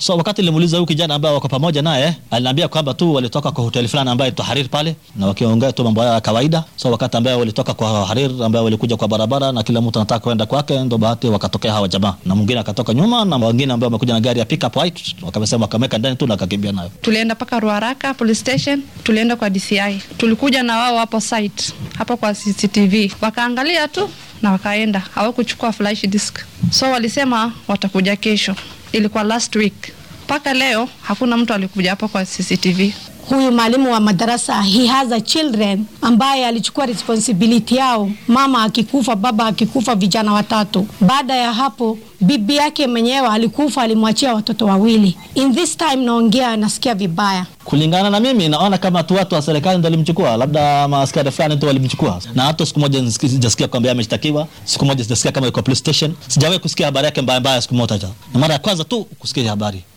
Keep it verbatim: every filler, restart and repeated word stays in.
So wakati nilimuuliza huyu kijana ambaye wako pamoja naye, aliniambia kwamba tu walitoka kwa hoteli fulani ambayo inaitwa Harir pale na wakiongea tu mambo ya kawaida. So wakati ambaye walitoka kwa Harir ambaye walikuja kwa barabara na kila mtu anataka kwenda kwake, ndo bahati wakatokea hawa jamaa. Na mwingine akatoka nyuma na wengine ambao wamekuja na gari ya pickup white wakasema wakameka ndani tu na akakimbia nayo. Tulienda paka Ruaraka police station, tulienda kwa D C I. Tulikuja na wao hapo site, hapo kwa C C T V. Wakaangalia tu na wakaenda. Hawakuchukua flash disk. So walisema watakuja kesho. Ilikuwa last week. Paka leo hakuna mtu alikuja hapo kwa C C T V. Huyu mwalimu wa madarasa, he has a children ambaye alichukua responsibility yao. Mama akikufa, baba akikufa, vijana watatu. Baada ya hapo bibi yake mwenyewe alikufa, alimwachia watoto wawili. In this time naongea nasikia vibaya. Kulingana na mimi naona kama tu watu wa serikali ndio walimchukua, labda maaskari fulani ndio walimchukua. Na hata siku moja sijasikia kwamba ameshtakiwa, siku moja sijasikia kama yuko police station. Sijawahi kusikia habari yake mbaya mbaya siku moja. Na mara ya kwanza tu kusikia habari.